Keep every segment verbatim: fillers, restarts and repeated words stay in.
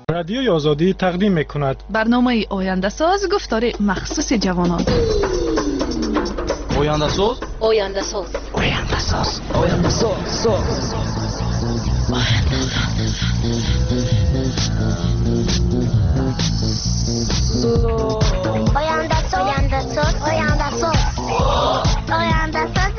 رادیوی آزادی تقدیم می‌کند برنامه آینده ساز گفتار مخصوص جوانان. آینده ساز آینده ساز آینده ساز آینده ساز آینده ساز آینده ساز آینده ساز آینده ساز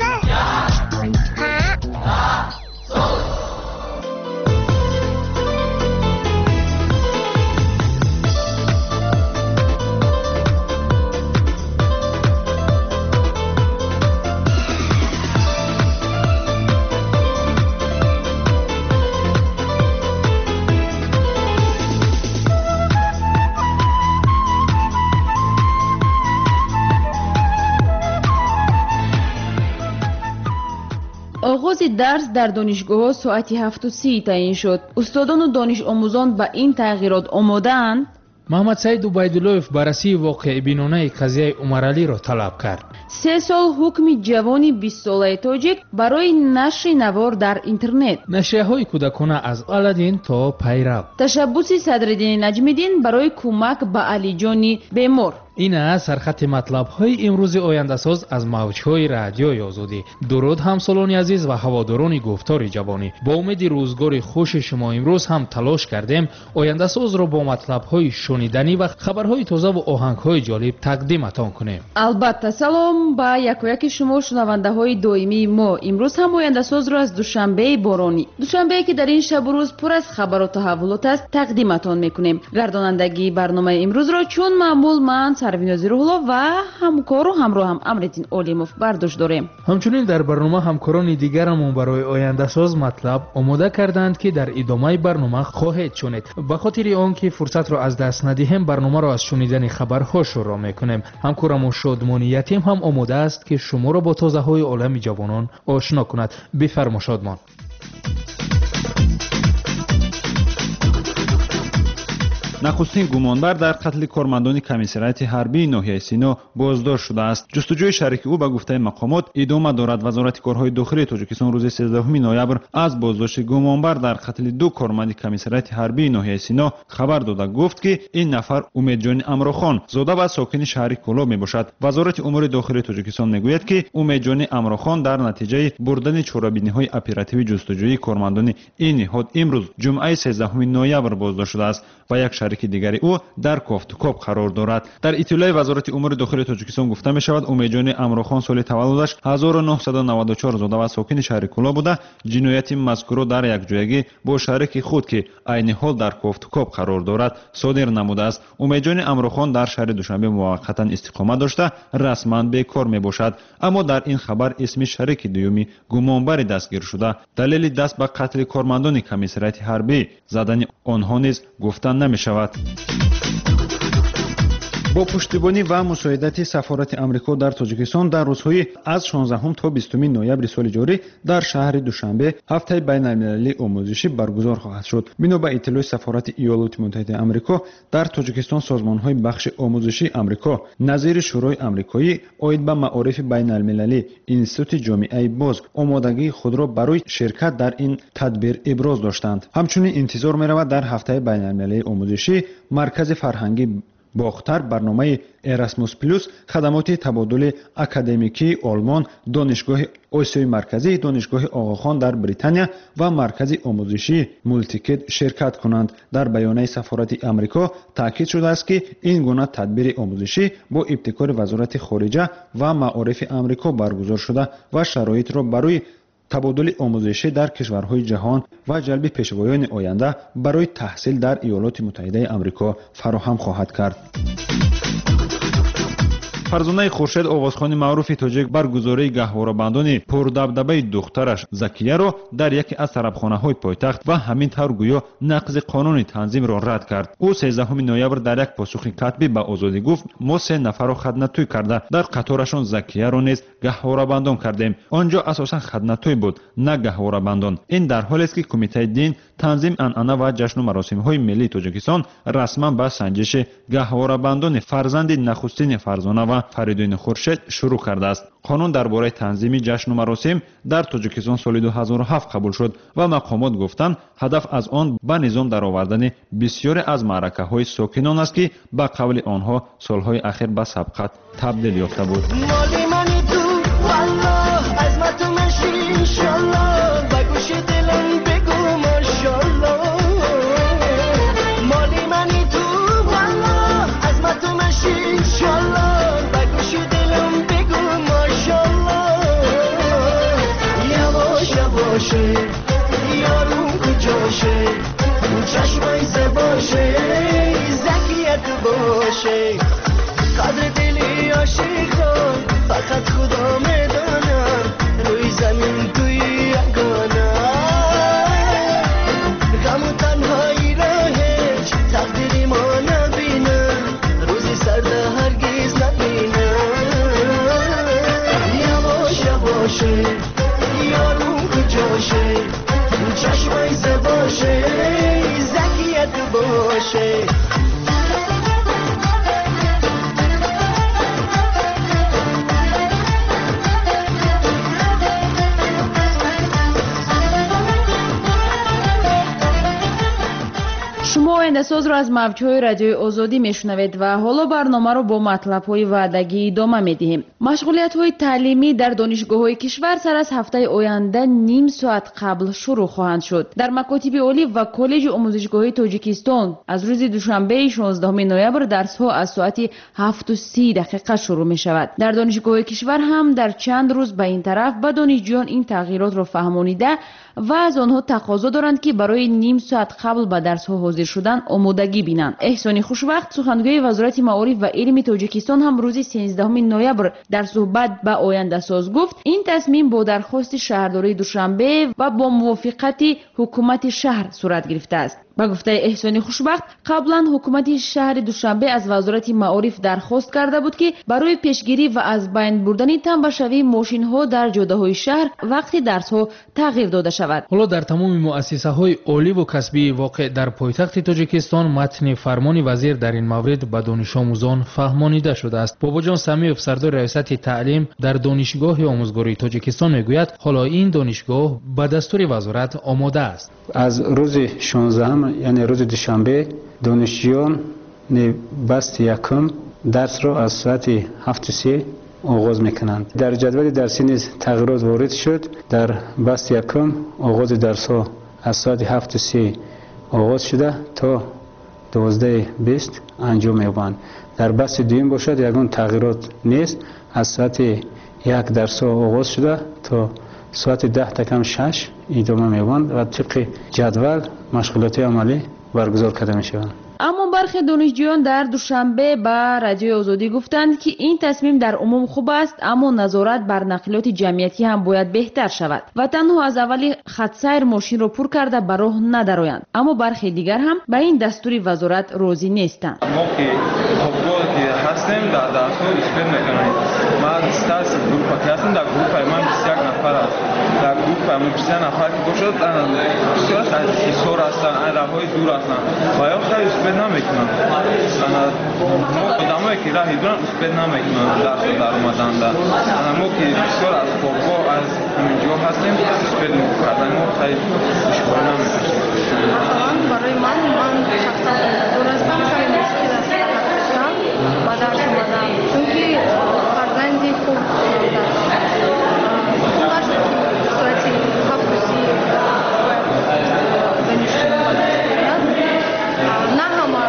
آغاز درس در دانشگاه‌ها ساعت هفت و سی تعیین شد. استادان و دانش آموزان به این تغییرات آماده‌اند. محمد سعید عبیدالله‌اف بررسی واقع بینانه قضیه عمرعلی را طلب کرد. سه سال حکم جوانی بیست ساله تاجیک برای نشر نوار در اینترنت. نشریه‌های کودکانه از الدین تا پیرو. تشبوس صدرالدین نجمی‌دین برای کمک به علی جانی بیمار. این است سرخط مطلب‌های امروز آینده ساز از موج‌های رادیوی آزادی. درود همسالان عزیز و هواداران گفتار جوانی. با امید روزگار خوش شما امروز هم تلاش کردیم آینده ساز را با مطلب‌های شنیدنی و خبرهای تازه و آهنگ‌های جالب تقدیمتان کنیم. البته سلام به یک و یک شما شنونده‌های دائمی ما. امروز هم آینده ساز را از دوشنبه بارانی، دوشنبه که در این شب و روز پر از خبر و تحولات است، تقدیمتان می‌کنیم. گردانندگی برنامه امروز را چون معمول من سرویناز روح‌الله و همکار و همراه هم امرتین اولیموف برداشت داریم. همچنین در برنامه همکاران دیگرمون برای آینده ساز مطلب آماده کردند که در ادامه برنامه خواهید شنید. به خاطر آنکه فرصت را از دست ندهیم برنامه را از شنیدن خبرها شروع می‌کنیم. همکارم شادمان یتیم هم آماده است که شما را با تازه‌های عالم جوانان آشنا کند. بفرما شادمان. نخستین گمانبر در قتل کارمندان کمیسریت حربی ناحیه سینا بازداشت شده است. جستجوی شریک او به گفته مقامات ادامه دارد. وزارت کارهای داخلی تاجیکستان روز سیزدهم نوامبر از بازداشت گمانبر در قتل دو کارمند کمیسریت حربی ناحیه سینا خبر داده گفت که این نفر امیدجان امروخان زاده و ساکن شهر کلاب میباشد. وزارت امور داخلی تاجیکستان میگوید که امیدجان امروخان در نتیجه بردن چاره‌بینی‌های اپراتیو جستجویی کارمندان این نهاد امروز جمعه سیزدهم نوامبر بازداشت شده است و یک شریک دیگری او در کافتوکاب قرار دارد. در اطلاع وزارت امور داخلی تاجیکستان گفته می شود امیدجان امروخان سال تولدش هزار و نهصد و نود و چهار زاده و ساکن شهر کلاب بوده. جنایت مذکور در یک جایگی با شریک خود که عین حال در کافتوکاب قرار دارد صادر نموده است. امیدجان امروخان در شهر دوشنبه موقتا استقامت داشته رسما بیکار می باشد، اما در این خبر اسم شریک دومی گمانبر دستگیر شده دلیل دست به قتل کارمندان کمیسریت حربی زدن آنها نیز گفته نمی شود. با پشتیبانی و مساعدت سفارت امریکا در تاجیکستان در روزهای از شانزدهم تا بیستم نوامبر سال جاری در شهر دوشنبه هفته بین‌المللی آموزشی برگزار خواهد شد. بنا به اطلاع سفارت ایالات متحده آمریکا در تاجیکستان سازمان‌های بخش آموزشی آمریکا نظیر شورای آمریکایی عاید به معارف بین‌المللی اینستیتوت جامعه باز آمادگی خود را برای شرکت در این تدبیر ابراز داشتند. همچنین انتظار می‌رود در هفته بین‌المللی آموزشی مرکز فرهنگی باختر برنامه اراسموس پلوس خدمات تبادل اکادمیکی آلمان، دانشگاه آسیای مرکزی، دانشگاه آقاخان در بریتانیا و مرکز آموزشی مولتیکت شرکت کنند. در بیانیه سفارت آمریکا تاکید شده است که این گونه تدبیر آموزشی با ابتکار وزارت خارجه و معارف آمریکا برگزار شده و شرایط را برای تبادل آموزشی در کشورهای جهان و جلب پیشوایان آینده برای تحصیل در ایالات متحده آمریکا فراهم خواهد کرد. فرزانه خورشید آوازخوان معروف تاجیک برگزاری گهواره‌بندان پردبدبه دخترش زکیه را در یکی از طربخانه‌های پایتخت و همین طور گویا نقض قانون تنظیم را رد کرد. او سیزدهم نوامبر در یک پاسخ کتبی به آزادی گفت ما سه نفر را خدمتوی کرده در قطارشان زکیه را نیز گهواره‌بندان کردیم. آنجا اساساً خدمتوی بود نه گهواره‌بندان. این در حالی است که کمیته دین танзим анъана ва ҷашну маросимҳои миллии тоҷикистон расман ба санҷиши гаҳворабандони фарзанди нахустини фарзона ва фаридуни хуршед шурӯъ кардааст. қонун дар бораи танзими ҷашну маросим дар тоҷикистон соли ду ҳазору ҳафт қабул шуд ва мақомот гуфтанд ҳадаф аз он ба низом даровардани бисёре аз маъракаҳои сокинон аст ки ба қавли онҳо солҳои ахир ба сабқат табдил ёфта буд. قدر دلی عاشقان فقط خدا میدانه روی زمین توی یگانه غم و تنهایی را هیچ تقدیری ما نبینه روزی سرده هرگز نبینه یواش یواشه یارو کجاشه چشمای زباشه زکیت باشه шумо ояндасозро аз мавҷҳои радиои озодӣ мешунавед ва ҳоло барномаро бо матлабҳои ваъдагӣ идома медиҳем. машғулиятҳои таълимӣ дар донишгоҳҳои кишвар сар аз ҳафтаи оянда ним соат қабл шурӯъ хоҳанд шуд. дар макотиби олӣ ва коллеҷи омӯзишгоҳии тоҷикистон аз рӯзи душанбеи шонздаҳуми ноябр дарсҳо аз соати ҳафту сӣ дақиқа шурӯъ мешавад. дар донишгоҳҳои кишвар ҳам дар чанд рӯз ба ин тараф ба донишҷӯён ин тағйиротро фаҳмонида ва аз онҳо тақозо доранд ки барои ним соат қабл ба дарсҳо ҳозир шудан омодагӣ бинанд. эҳсони хушвақт сухангӯи вазорати маориф ва илми тоҷикистон ҳам рӯзи сенздаҳуми ноябр дар суҳбат ба ояндасоз гуфт ин тасмим бо дархости шаҳрдории душанбе ва бо мувофиқати ҳукумати шаҳр сурат гирифтааст. ба гуфтаи эҳсони хушбахт қаблан ҳукумати шаҳри душанбе аз вазорати маориф дархост карда буд ки барои пешгирӣ ва аз байн бурдани танбашавии мошинҳо дар ҷодаҳои шаҳр вақти дарсҳо тағйир дода шавад. ҳоло дар тамоми муассисаҳои оливу касбии воқеъ дар пойтахти тоҷикистон матни фармони вазир дар ин маврид ба донишомӯзон фаҳмонида шудааст. бобоҷон самиев сардори раёсати таълим дар донишгоҳи омӯзгории тоҷикистон мегӯяд ҳоло ин донишгоҳ ба дастури вазорат омода аст. аз рӯзи шонздаҳум яъне рӯзи душанбе донишҷӯён басти якум дарсро аз соати ҳафту сӣ оғоз мекунанд. дар ҷадвали дарсӣ низ тағйирот ворид шуд. дар басти якум оғози дарсҳо аз соати ҳафту сӣ оғоз шуда то дувоздаҳи бист анҷом меёбанд. дар басти дуюм бошад ягон тағйирот нест. аз соати як дарсҳо оғоз шуда то соати даҳ такам шаш идома меёбанд ва тибқи ҷадвал машғулиёти амалӣ баргузор карда мешаванд. аммо бархе донишҷӯён дар душанбе ба радиои озодӣ гуфтанд ки ин тасмим дар умум хуб аст, аммо назорат бар нақлиёти ҷамъиятӣ ҳам бояд беҳтар шавад ва танҳо аз аввали хатсайр мошинро пур карда ба роҳ надароянд. аммо бархе дигар ҳам ба ин дастури вазорат розӣ нестанд. هستیم در درس ها اسپید میکنیم. ما استاس گروپ که هستیم در گروپ من بیست و یک نفر است. در گروپ من بیست و یک نفر که باشد بسیار از ایسور هستن، راههای دور هستن و یا خیلی اسپید نمیکنن. ما آدمایی که راهی دورن اسپید نمیکنن درس در اومدن در. ما که بسیار از خوابگاه از همینجا هستیم اسپید میکنن. ما خیلی مشکل نمیکنیم. برای من من شخصا دور از من خیلی مشکل است. با درس اومدم چونکه فرزندی خوب در صورتی حفظی نه همه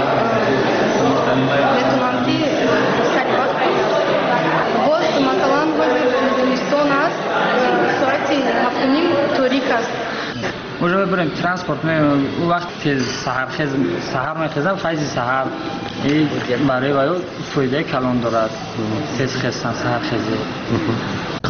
بتونم که سریع وقت باز مثلا وزیر دانشگاه است صورتی هفتونیم توریک است اونجا بریم ترانسپورت می وقت تیز سحر خیز سحر می خیزم خیزی سحر این برای وایو فایده کلان دارد تیز خیزن سحر خیزی.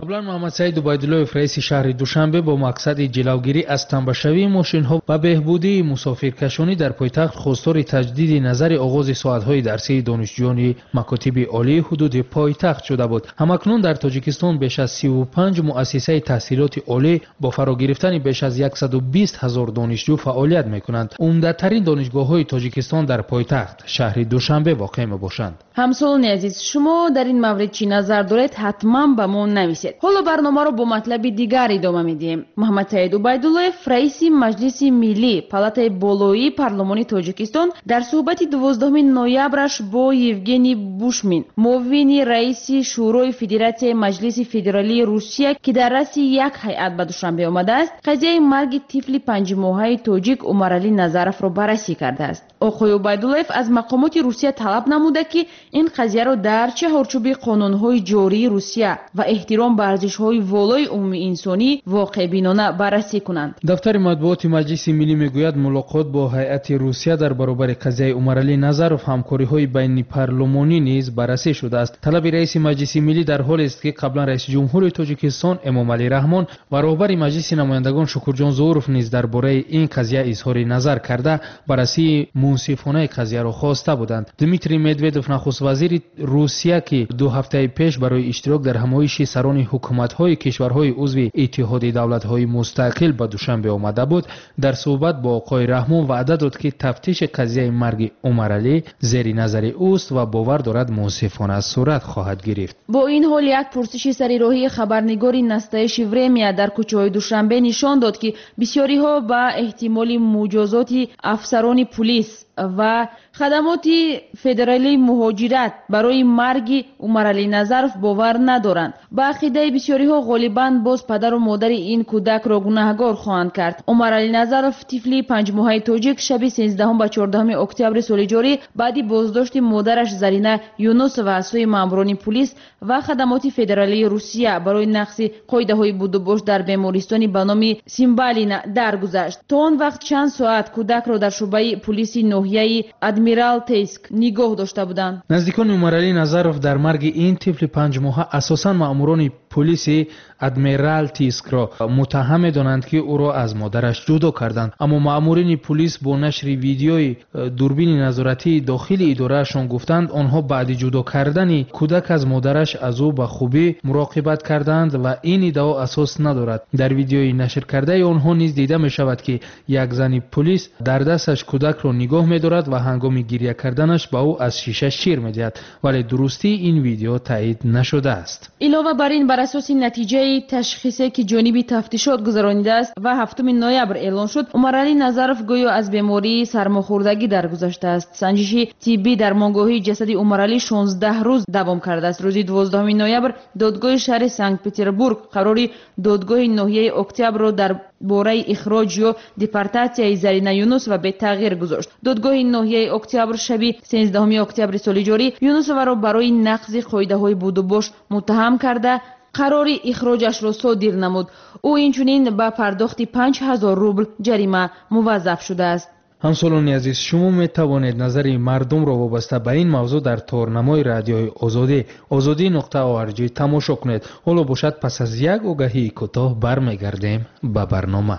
قبلا محمد سعید عبیدالله رئیس شهر دوشنبه با مقصد جلوگیری از تنبشوی ماشین‌ها و بهبودی مسافرکشانی در پایتخت خواستار تجدید نظر آغاز ساعت‌های درسی دانشجویان مکاتب عالی حدود پایتخت شده بود. همکنون در تاجیکستان بیش از سی و پنج مؤسسه تحصیلات عالی با فرا گرفتن بیش از صد و بیست هزار دانشجو فعالیت می‌کنند. عمده‌ترین دانشگاه‌های تاجیکستان در پایتخت شهر دوشنبه واقع می‌باشند. همسایان عزیز، شما در این مورد چی نظر دارید؟ حتما به ما نویسید. حالا برنامه رو با مطلب دیگر ادامه میدیم. محمد سعید عبیدالله رئیس مجلس ملی پالاتای بالایی پارلمانی تاجیکستان در صحبت دوازدهم نوامبرش با یوگنی بوشمین معاون رئیس شورای فدراسیون مجلس فدرالی روسیه که در رأس یک هیئت به دوشنبه آمده است، قضیه مرگ طفل پنج ماهه تاجیک عمرعلی نظرف را بررسی کرده است. آقای عبیدالله از مقامات روسیه طلب نموده که این قضیه را در چهارچوب قانون‌های جاری روسیه و احترام به ارزش‌های والای عمومی انسانی واقع بینانه بررسی کنند. دفتر مطبوعات مجلس ملی میگوید ملاقات با هیئت روسیه در برابر قضیه عمرعلی نظرف همکاری‌های بین پارلمانی نیز بررسی شده است. طلب رئیس مجلس ملی در حالی است که قبلا رئیس جمهور تاجیکستان امام علی رحمان و رهبر مجلس نمایندگان شکرجان ظهورف نیز درباره این قضیه اظهار نظر کرده بررسی منصفانه قضیه را خواسته بودند. دمیتری مدودوف نخست وزیر روسیه که دو هفته پیش برای اشتراک در همایش سران حکومت‌های کشورهای عضو اتحاد دولت‌های مستقل به دوشنبه آمده بود، در صحبت با آقای رحمان وعده داد که تفتیش قضیه مرگ عمرعلی زیر نظر اوست و باور دارد منصفانه صورت خواهد گرفت. با این حال یک پرسش سریراهی خبرنگاری نستایش ورمیا در کوچه‌های دوشنبه نشان داد که بسیاری‌ها به احتمال مجازات افسران پلیس و خدمات فدرالی مهاجرت برای مرگ عمرعلی نظرف باور ندارند. با عقیده بسیاری‌ها غالباً باز پدر و مادر این کودک را گناهکار خواهند کرد. عمرعلی نظرف طفل پنج ماهه تاجیک شب سیزدهم و چهاردهم اکتبر سال جاری بعد بازداشت مادرش زرینه یونس و از سوی ماموران پلیس و خدمات فدرالی روسیه برای نقض قاعده‌های بود و باش در بیمارستانی به نام سیمبالینا درگذشت. تا آن وقت چند ساعت کودک را در شعبه پلیس ناحیه ادمیرال تیسک نگاه داشته بودند. نزدیکان عمرعلی نظرف در مرگ این طفل پنج ماهه اساساً ماموران پلیس ادمیرال تیسک را متهم دانند که او را از مادرش جدا کردند، اما مامورین پلیس با نشر ویدیوی دوربین نظارتی داخل ادارهشان گفتند آنها بعد جدا کردن کودک از مادرش از او به خوبی مراقبت کردند و این ادعا اساس ندارد. در ویدیوی نشر کرده آنها نیز دیده می شود که یک زن پلیس در دستش کودک را نگاه می دارد و هنگام گریه کردنش به او از شیشه شیر می دهد، ولی درستی این ویدیو تایید نشده است. علاوه بر این بر اساس نتیجه تشخیصی که جانب تفتیشات گذرانیده است و هفتم نوامبر اعلان شد، عمرعلی نظرف گویا از بیماری سرماخوردگی درگذشته است. سنجش طبی در مانگاهی جسد عمرعلی شانزده روز دوام کرده است. روز دوازدهم نوامبر دادگاه شهر سنت پتربورگ قرار دادگاه ناحیه اکتبر را در باره اخراج یا دیپورتاسیای زرینه یونس و به تغییر گذاشت. دادگاه ناحیه اکتبر شب سیزدهم اکتبر سال جاری یونس را برای نقض قاعده‌های بود و باش متهم کرده قرار اخراجش را صادر نمود. او اینچنین به پرداخت پنج هزار روبل جریمه موظف شده است. همسالان عزیز، شما می توانید نظر مردم را وابسته به این موضوع در تورنمای رادیوی آزادی آزادی نقطه آرژی تماشا کنید. حالا باشد پس از یک آگهی کوتاه برمیگردیم به برنامه.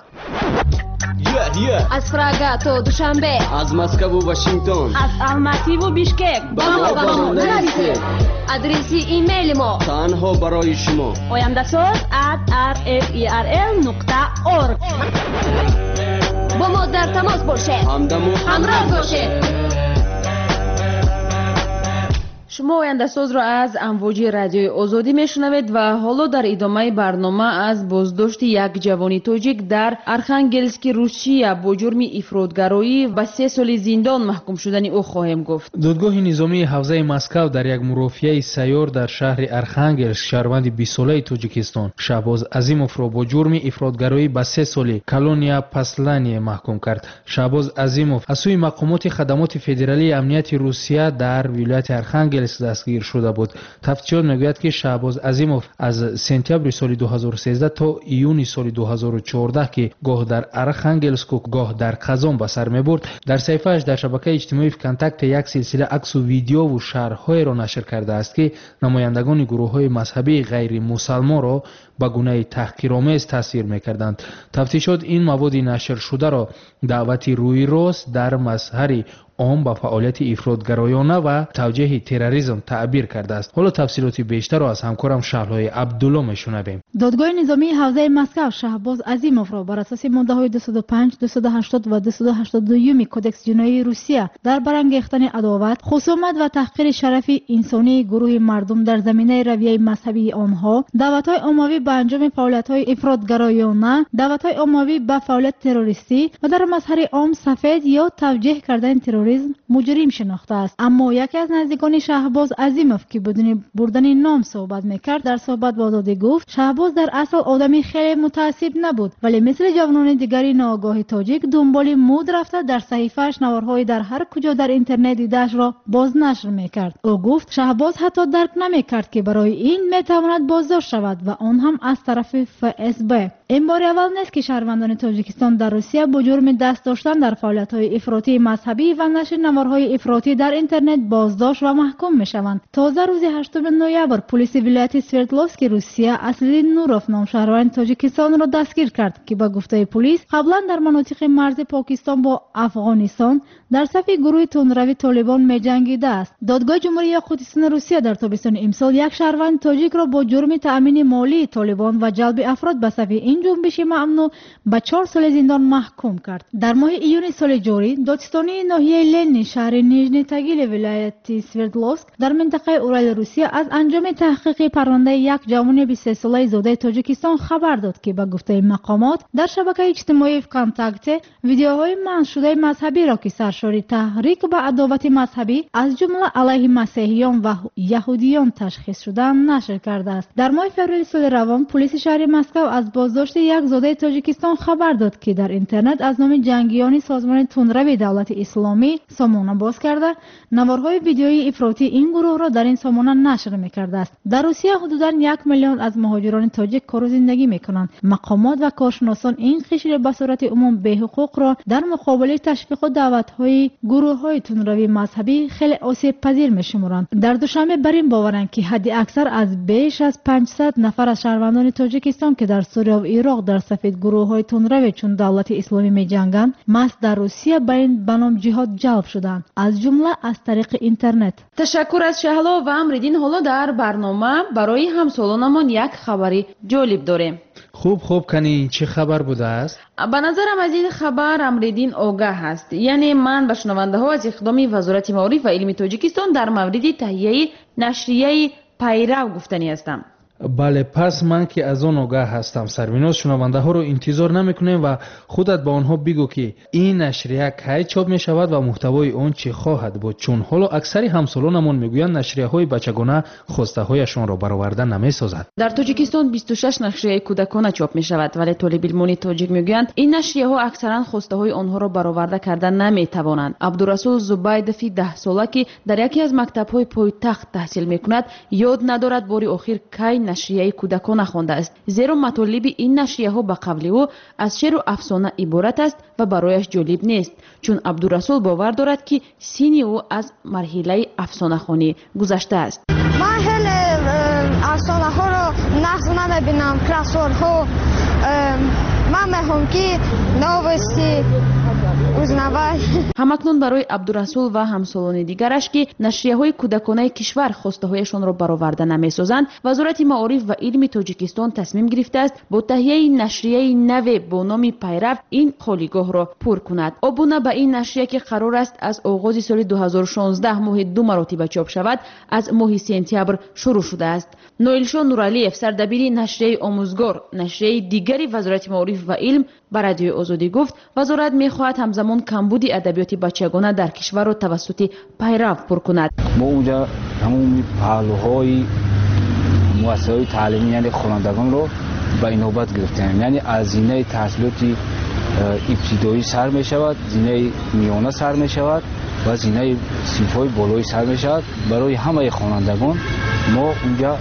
Yeah, yeah. از پراگ تا دوشنبه، از مسکو و واشنگتن، از الماتی و بیشکک با ما با ما نرسید. ادرس ایمیل ما تنها برای شما oyandasot at r f e r l نقطه org. با ما در تماس باشید، همدم و همراه باشید. شما آینده ساز را از امواج رادیوی آزادی میشنوید و حالا در ادامه برنامه از بازداشت یک جوان تاجیک در ارخانگلسک روسیه با جرم افراطگرایی و سه سال زندان محکوم شدن او خواهیم گفت. دادگاه نظامی حوزه مسکو در یک مرافعه سیار در شهر ارخانگلسک شهروند بیست ساله تاجیکستان شهباز عظیموف را با جرم افراطگرایی به سه سال کلونیا پاسلانی محکوم کرد. شهباز عظیموف از سوی مقامات خدمات فدرالی امنیت روسیه در ولایت ارخانگلسک روس دستگیر شده بود. تفتیشات میگوید که شهباز عظیموف از سپتامبر سال دو هزار و سیزده تا ایون سال دو هزار و چهارده که گاه در ارخانگلسک و گاه در قزان به سر میبرد، در صفحه‌اش در شبکه اجتماعی کانتاکت یک سلسله عکس و ویدیو و شرح‌های را نشر کرده است که نمایندگان گروه‌های مذهبی غیر مسلمان را به گونه تحقیرآمیز تصویر می‌کردند. تفتیشات این مواد نشر شده را دعوتی روی راست در مظهر عام به فعالیت افراطگرایانه و توجیه تروریسم تعبیر کرده است. حالا تفصیلات بیشتر را از همکارم شهلای عبدالله میشنویم. دادگاه نظامی حوزه مسکو شهباز عظیموف را بر اساس ماده‌های دویست و پنج، دویست و هشتاد و دویست و هشتاد و دو کدکس جنایی روسیه در برانگیختن عداوت، خصومت و تحقیر شرف انسانی گروه مردم در زمینه رویه مذهبی آنها، دعوت‌های عمومی به انجام فعالیت‌های افراطگرایانه، دعوت‌های عمومی به فعالیت تروریستی و در مظهر عام سفید یا توجیه کردن تروریسم مجرم شناخته است. اما یکی از نزدیکان شهباز عظیموف که بدون بردن نام صحبت میکرد در صحبت با آزادی گفت شهباز در اصل آدمی خیلی متعصب نبود، ولی مثل جوانان دیگری ناآگاه تاجیک دنبال مود رفته در صحیفه‌اش نوارهای در هر کجا در اینترنت دیده‌اش را بازنشر میکرد. او گفت شهباز حتی درک نمیکرد که برای این میتواند بازداشت شود و آن هم از طرف اف اس بی. این بار اول نیست که شهروندان تاجیکستان در روسیه با جرم دست داشتن در فعالیت‌های افراطی مذهبی و نشر نوارهای افراطی در اینترنت بازداشت و محکوم میشوند. تازه روز هشتم نوامبر پلیس ولایت سوردلوفسک روسیه اسدالدین نوروف نام شهروند تاجیکستان را دستگیر کرد که با گفته پلیس قبلا در مناطق مرز پاکستان با افغانستان در صف گروه تندروی طالبان می‌جنگیده است. دادگاه جمهوری خودستان روسیه در تابستان امسال یک شهروند تاجیک را با جرم تأمین مالی طالبان و جلب افراد به صف این جنبش ممنوع به چهار سال زندان محکوم کرد. در ماه ایون سال جاری دادستانی ناحیه لنی شهر نیژنی تاگیل ولایت سوردلوفسک در منطقه اورال روسیه از انجام تحقیق پرونده یک جوان بیست و سه ساله زاده تاجیکستان خبر داد که به گفته مقامات در شبکه اجتماعی کانتاکت ویدیوهای منشور شده مذهبی را که سرشار تحریک به عداوت مذهبی از جمله علیه مسیحیان و یهودیان تشخیص شده نشر کرده است. در ماه فوریه سال روان پلیس شهر مسکو از بازداشت یک زاده تاجیکستان خبر داد که در اینترنت از نام جنگیان سازمان تندروی دولت اسلامی سامانه باز کرده نوارهای ویدیویی افراطی این گروه را در این سامانه نشر می‌کرده است. در روسیه حدوداً یک میلیون از مهاجران تاجیک کار و زندگی می‌کنند. مقامات و کارشناسان این قشر به صورت عموم به حقوق را در مقابل تشویق و دعوت‌های گروه‌های تندروی مذهبی خیلی آسیب پذیر می‌شمارند. در دوشنبه بر این باورند که حد اکثر از بیش از پانصد نفر از شهروندان تاجیکستان که در سوریه و عراق در صف گروه‌های تندروی چون دولت اسلامی می‌جنگند مست در روسیه به این بنام جهاد جلب شدند، از جمله از طریق اینترنت. تشکر از شهلا و امریدین. حالا در برنامه برای همسالانمان یک خبری جالب داریم. خوب خوب کنی چه خبر بوده است؟ به نظرم از این خبر امریدین آگاه است. یعنی من به شنونده ها از اقدام وزارت معارف و علم تاجیکستان در مورد تهیه نشریه پیرو گفتنی هستم. بله، پس من که از آن آگاه هستم. سرمیناز شنونده ها رو انتظار نمیکنیم و خودت به آنها بگو که این نشریه کی چاپ می شود و محتوای آن چه خواهد بود، چون حالا اکثر همسالانمون میگویند نشریه های بچگانه خواسته هایشان را برآورده نمی سازد. در تاجیکستان بیست و شش نشریه کودکانه چاپ می شود، ولی طالب علمان تاجیک میگویند این نشریه ها اکثرا خواسته های آنها را برآورده کردن نمی توانند. عبدالرسول زبیدفی ده ساله که در یکی از مکتب های پایتخت تحصیل می کند یاد ندارد باری آخر کی نشریه کودکان خوانده است، زیرا مطالب این نشریه ها به قول او از شعر و افسانه عبارت است و برایش جالب نیست، چون عبدالرسول باور دارد که سین او از مرحله افسانه خوانی گذشته است. من خیلی افسانه ها رو نقص نمیبینم، کراسور ها. من میخوام که نوستی همکنون برای عبدالرسول و همسالان دیگرش که نشریه های کودکانه کشور خواسته هایشان را برآورده نمی‌سازند، وزارت معارف و علم تاجیکستان تصمیم گرفته است با تهیه نشریه نو با نام پیرو این خالیگاه را پر کند. ابونه به این نشریه که قرار است از آغاز سال دو هزار و شانزده ماه دو مراتبه چاپ شود از ماه سپتامبر شروع شده است. نویلشان نورالیف سردبیر نشریه آموزگار نشریه دیگری وزارت معارف و علم بر رادیو آزادی گفت وزارت می‌خواهد همزمان کمبود ادبیات بچگانه در کشور را توسط پیرو پر کند. ما اونجا همون پهلوهای مؤسسه‌های تعلیمی یعنی خوانندگان رو به نوبت گرفتیم، یعنی از زینه تحصیلات ابتدایی سر می شود، زینه میانه سر می شود و زینه صنف‌های بالایی سر میشود. برای همه خوانندگان ما اونجا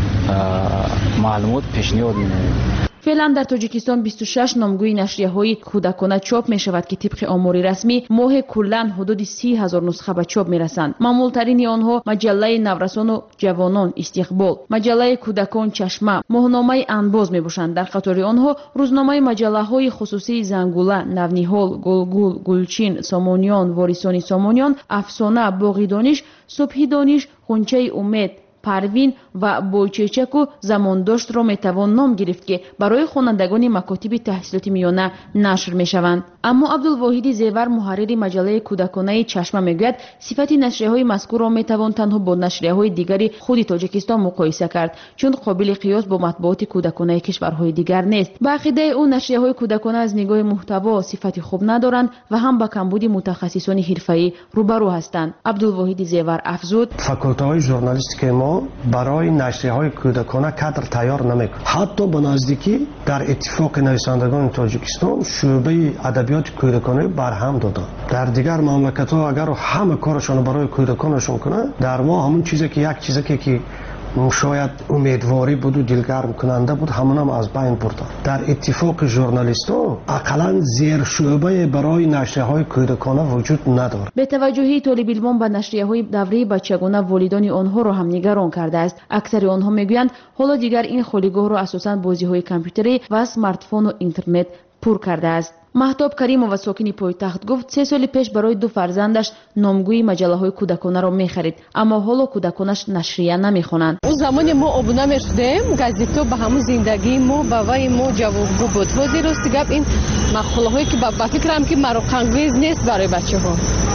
معلومات پیشنهاد می‌نماییم. فعلا در تاجیکستان بیست و شش نامگوی نشریه‌های کودکانه چاپ می‌شود که طبق آمار رسمی ماه کلاً حدود سی هزار نسخه به چاپ می‌رسند. معمول‌ترین آنها مجله نورسان و جوانان استقبال، مجله کودکان چشمه، ماهنامه انباز میباشند. در قطار آنها روزنامه مجله‌های خصوصی زنگوله، نونیحال، گلگول، گلچین، سامانیان، وارثان سامانیان، افسانه، باغ دانش، صبح دانش، غنچه امید، پروین و بویچچک و زمانداشت را میتوان نام گرفت که برای خوانندگان مکاتب تحصیلات میانه نشر میشوند. اما عبدالواحد زیور محرر مجله کودکانه چشمه میگوید صفت نشریه‌های مذکور را میتوان تنها با نشریه‌های دیگری خود تاجیکستان مقایسه کرد چون قابل قیاس با مطبوعات کودکانه کشورهای دیگر نیست. به عقیده او نشریه‌های کودکانه از نگاه محتوا صفت خوب ندارند و هم با کمبود متخصصان حرفه‌ای روبرو هستند. عبدالواحد زیور افزود: فاکولته ژورنالیستیک ما برای نشریه‌های کودکانه کادر تیار نمی‌کنه. حتی به نزدیکی در اتفاق نویسندگان تاجیکستان شعبه ادبیات کودکانه برهم دادن. در دیگر مملکت‌ها اگر همه کارشون برای کودکانشون کنه، در ما همون چیزی که یک چیزی که که شاید امیدواری بود و دلگرم کننده بود همون هم از بین بردن. در اتفاق ژورنالیست‌ها اقلاً زیر شعبه برای نشریه‌های کودکانه وجود ندارد. به توجهی طالب علمان به نشریه‌های دوره بچگانه والدان آنها را هم نگران کرده است. اکثر آنها میگویند حالا دیگر این خالیگاه را اساساً بازی‌های کامپیوتری و اسمارتفون و اینترنت پر کرده است. مهتاب کریمова ساکن پایتخت گفت سه سال پیش برای دو فرزندش نامگوی مجله‌های کودکانه را می‌خرید اما حالا کودکانش نشریه نمی‌خوانند. اون زمانی ما ابونه می‌شدیم گازیتو به همون زندگی ما با وای ما جواب بود. روزی روز گپ این مقاله‌هایی که با فکرم که مروق‌انگیز نیست برای بچه‌ها.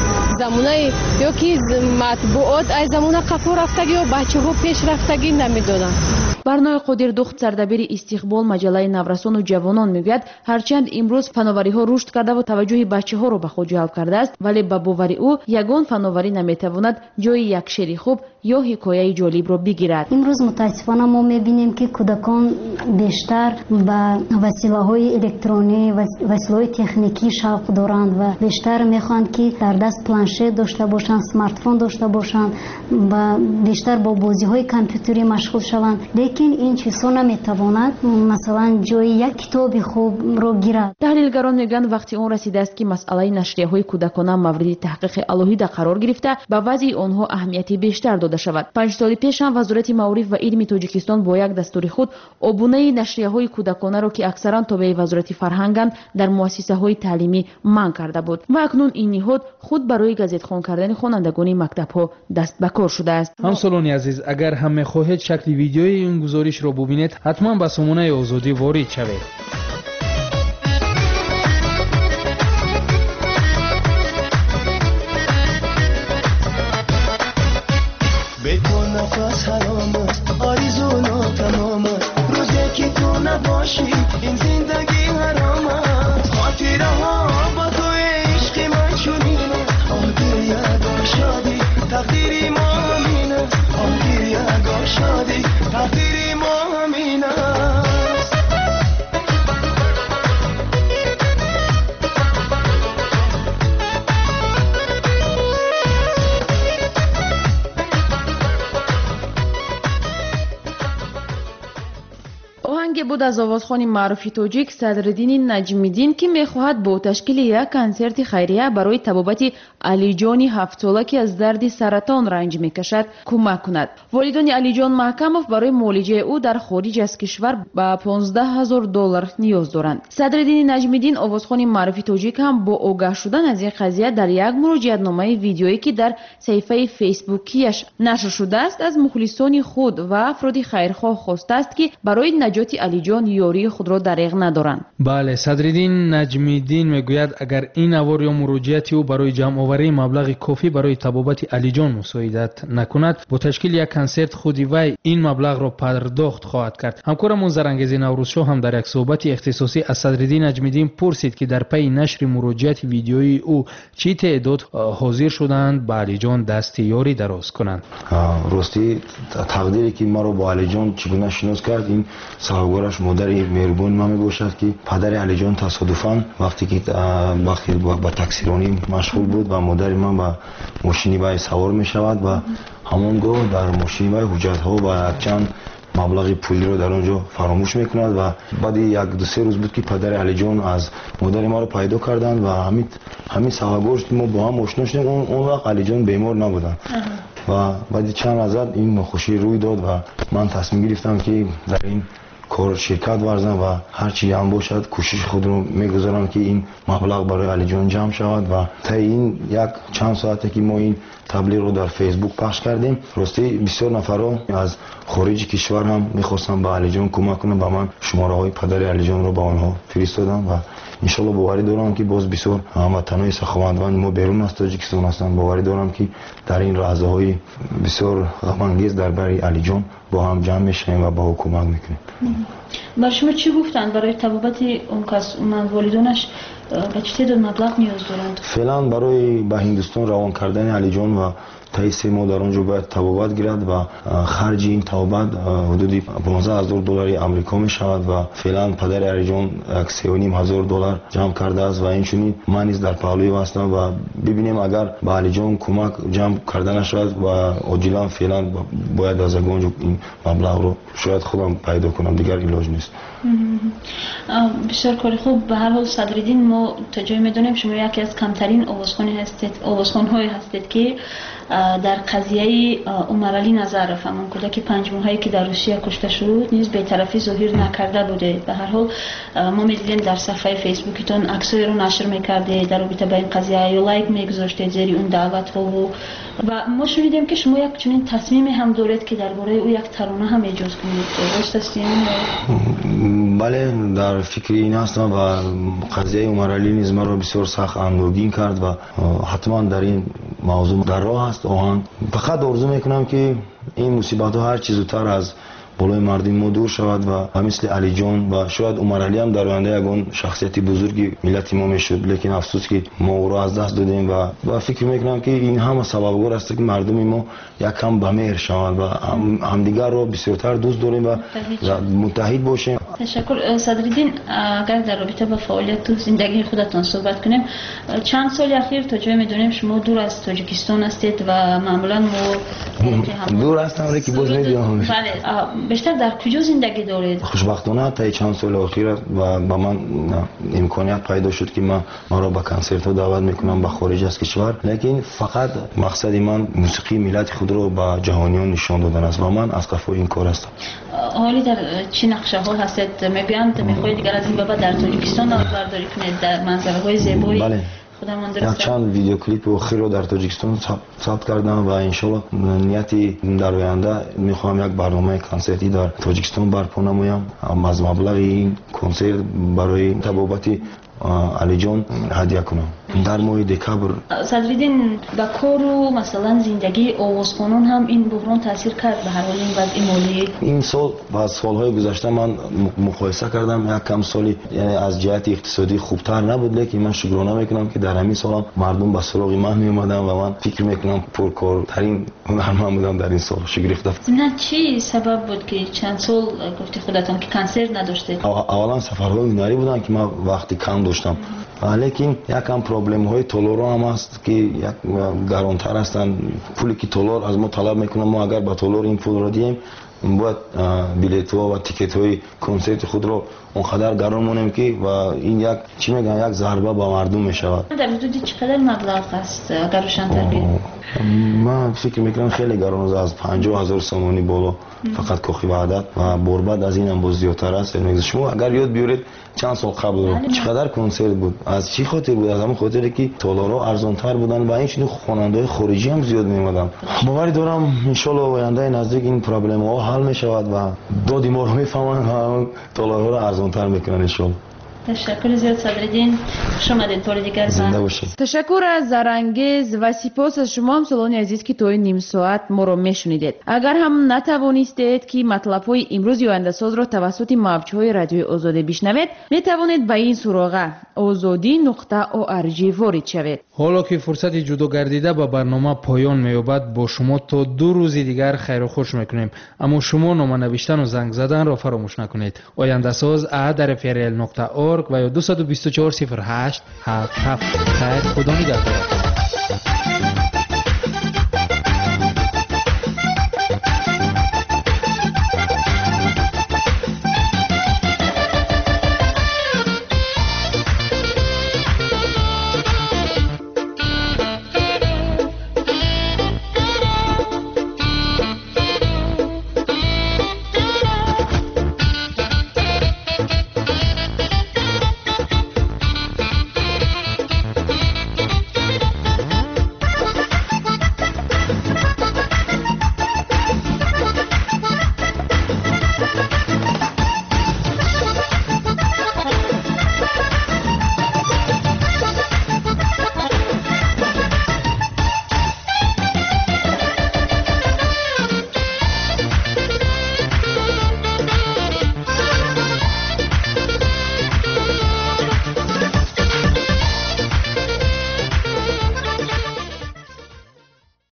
زمانه یا که مطبوعات از زمانه قفو رفتگی و بچه‌ها پیش رفتگی نمی‌دونن. برنای قادر دخت سردبیر استقبال مجله نورسان و جوانان میگوید هرچند امروز فناوری ها رشد کرده و توجه بچه ها را به خود جلب کرده است ولی به باور او یگان فناوری نمیتواند جای یک شعر خوب یا حکایه جالب را بگیرد. امروز متاسفانه ما میبینیم که کودکان بیشتر به وسیله های الکترونی و وسیله های تکنیکی شوق دارند و بیشتر میخواهند که در دست پلانشت داشته باشند، اسمارت فون داشته باشند و بیشتر با بازی های کامپیوتری مشغول شوند. لیکن این چیزها نمیتواند مثلا جای یک کتاب خوب را گیرد. تحلیلگران میگویند وقتی اون رسیده است که مسئله نشریه های کودکانه مورد تحقیق الهیده قرار گرفته به وضع آنها اهمیتی بیشتر داده شود. پنج سال پیش هم وزارت معارف و علم تاجیکستان با یک دستور خود عبونه نشریه های کودکانه را که اکثرا تابع وزارت فرهنگند در مؤسسه های تعلیمی منع کرده بود و اکنون این نهاد خود برای گزیت خوان کردن خوانندگان مکتب ها دست به کار شده است. همسالان عزیز اگر هم می‌خواهید شکل ویدیوی این گزارش را ببینید حتما به سامانه آزادی وارد شوید. به تو نفس حرام است آرزو ناتمام است روزی که تو نباشی این زندگی حرام است خاطره ها با تو عشق من چنین است آدر یگا شادی تقدیری ما همین است آدر یگا شادی تقدیری ما همین است. آهنگ بود از آوازخوان معروف تاجیک صدرالدین نجمیدین که میخواهد با تشکیل یک کنسرت خیریه برای طبابت علی جان هفت ساله که از درد سرطان رنج میکشد کمک کند. والدان علی جان محکموف برای معالجه او در خارج از کشور به پانزده هزار دلار نیاز دارند. صدرالدین نجمیدین آوازخوان معروف تاجیک هم با آگاه شدن از این قضیه در یک مراجعتنامه ویدیویی که در صفحه فیسبوکیش نشر شده است از مخلصان خود و افراد خیرخواه خواسته است که برای نجات علی جان یاری خود را دریغ ندارند. بله صدرالدین نجمیدین میگوید اگر این اوار یا مراجعت او برای جمع آوری مبلغ کافی برای طبابت علی جان مساعدت نکند با تشکیل یک کنسرت خودی وی این مبلغ را پرداخت خواهد کرد. همکارمون زرانگیز نوروزشاه هم در یک صحبت اختصاصی از صدرالدین نجمیدین پرسید که در پی نشر مراجعت ویدیویی او چی تعداد حاضر شدند به علی جان دست یاری دراز کنند. راستی تقدیری که ما رو با علی جان چگونه شناس کرد این سوگوار مادرش مادری مهربون ما میباشد که پدر علی جان تصادفاً وقتی که وقتی با تاکسیرانی مشغول بود و مادر من با ماشینی بای سوار میشود و همونگاه در ماشین بای حجت ها و چند مبلغ پولی رو در اونجا فراموش میکند و بعد یک دو سه روز بود که پدر علی جان از مادر ما رو پیدا کردند و همین همین سوابق ما با هم آشنا شدیم. اون اون وقت علی جان بیمار نبودن و بعد چند از این ناخوشی روی داد و من تصمیم گرفتم که در این کار شرکت ورزم و هر چی هم باشد کوشش خود رو میگذارم که این مبلغ برای علی جان جمع شود و تا این یک چند ساعته که ما این تبلیغ رو در فیسبوک پخش کردیم راستی بسیار نفرها از خارج کشور هم میخواستم به علی جان کمک کنم و من شماره های پدر علی جان رو به آنها فرستادم و انشالله باوری دارم که باز بسیار هموطنان سخاوتمند ما بیرون از تاجیکستان هستند. باوری دارم که در این لحظه های بسیار غم انگیز درباره علی جان با هم جمع میشیم و با او کمک میکنیم. برای شما چی گفتند برای تبابت اون کس من والدانش به چه تعداد مبلغ نیاز دارند؟ فعلا برای به هندوستان روان کردن علی جان و طی سه ماه در اونجا باید تبابت گیرد و خرج این تبابت حدود پانزده هزار دلار آمریکا می شود و فعلا پدر علی جان سه و نیم هزار دلار جمع کرده است و اینچنین من نیز در پهلوی هستم و ببینیم اگر به علی جان کمک جمع کردن نشود و عاجلا فعلا باید از اونجا این مبلغ رو شاید خودم پیدا کنم، دیگر علاج نیست. بسیار کاری خوب. به هر حال صدرالدین ما تا جایی میدونیم شما یکی از کمترین آوازخوانی هستید آوازخوان‌های هستید که در قضیه عمر علی نظرف همون کودک پنج ماهه‌ای که در روسیه کشته شد نیز بی‌طرفی ظاهر نکرده بوده. به هر حال ما می‌دیدیم در صفحه فیسبوکتون عکسای رو نشر می‌کردید در رابطه با این قضیه یا لایک می‌گذاشتید زیر اون دعوت‌ها و و ما شنیدیم که شما یک چنین تصمیمی هم دارید که درباره او یک ترانه هم ایجاد کنید. درست است این؟ بله در فکر این هستم و قضیه عمر علی نیز مرا بسیار سخت اندوهگین کرد و حتما در این موضوع در راه است. آهن فقط آرزو میکنم که این مصیبت ها هر چیز زودتر از بالای مردم ما دور شود و مثل علی جان و شاید عمر علی هم در آینده یگان شخصیت بزرگی ملت ما میشد، لیکن افسوس که ما او را از دست دادیم و و فکر میکنم که این هم سببگار است که مردم ما یک کم به مهر شوند و هم همدیگر را بسیارتر دوست داریم و متحد باشیم. تشکر. صدرالدین اگر در رابطه با فعالیت و زندگی خودتان صحبت کنیم، چند سال اخیر تا جای میدونیم شما دور از تاجیکستان هستید و معمولا ما دور هستم ولی که باز میدونم. بله. بیشتر در کجا زندگی دارید؟ خوشبختانه تا چند سال اخیر و با من امکانیت پیدا شد که من ما را به کنسرت ها دعوت میکنم به خارج از کشور، لیکن فقط مقصد من موسیقی ملت خود را به جهانیان نشان دادن است و من از قفای این کار هستم. حالی در چه نقشه ها هستید؟ میگویند میخواهید دیگر از این بابت در تاجیکستان برداری کنید در منظره های زیبایی؟ بله. یک چند ویدیو کلیپ اخیر رو در تاجیکستان ثبت کردم و انشالله نیتی در آینده میخوام یک برنامه کنسرتی در تاجیکستان برپا نمایم. از مبلغ این کنسرت برای تبابت علی جان هدیه کنم در ماه دکبر. صدرالدین با کار و مثلا زندگی آوازخوانان هم این بحران تاثیر کرد به هر حال این وضع مالی؟ این سال با سالهای گذشته من مقایسه کردم، یک کم سالی یعنی از جهت اقتصادی خوبتر نبود، لیکن من شکرانه میکنم که در همین سال مردم به سراغ من می اومدن و من فکر میکنم پرکارترین هنرمند بودم در این سال. شگرفته. نه چی سبب بود که چند سال گفتی خودتان که کنسرت نداشتید؟ اولا سفرهای هنری بودن که من وقتی کم داشتم، لیکن یکم پروبلم های تولور هم هست که یک گرانتر هستن. پولی که تولور از ما طلب میکنن ما اگر با تولور این پول را دیم باید بلیط ها و تیکت های کنسرت خود رو اونقدر گران مونیم که و این یک چی میگن یک ضربه با مردم میشود. در حدود چقدر مبلغ است اگر روشن‌تر بگید؟ من فکر میکنم خیلی گران است، از پنجاه هزار سومانی بالا فقط کاخی وحدت و برباد از این هم باز زیادتر است. شما اگر یاد بیارید چند سال قبل رو چقدر کنسرت بود، از چی خاطر بود؟ از همون خاطری که تالارها ارزان‌تر بودن و این چنین خواننده‌های خارجی هم زیاد میومدن. باوری دارم ان شاء الله آینده نزدیک این پرابلم ها حل میشود و دادی ما رو میفهمن و تالارها رو ارزان‌تر میکنن ان شاء الله. تشکر زیاد صدرالدین، خوش آمدید بار دیگر. زنده باشید. تشکر از زرانگیز و سپاس از شما همسالان عزیز که توی نیم ساعت ما رو میشنیدید. اگر هم نتوانستید که مطلب‌های امروز آینده ساز را توسط موج‌های رادیوی آزادی بشنوید، میتوانید به این سراغ آزادی نقطه او ار جی وارد شوید. حالا که فرصت جدا گردیده به برنامه پایان می‌یابد، با شما تا دو روز دیگر خیر و خوش میکنیم. اما شما نامه نوشتن و زنگ زدن را فراموش نکنید. آینده ساز ا در اف ار ال نقطه اورگ و یا دو دو چهار صفر هشت هفت هفت. خیر، خدا نگهدار.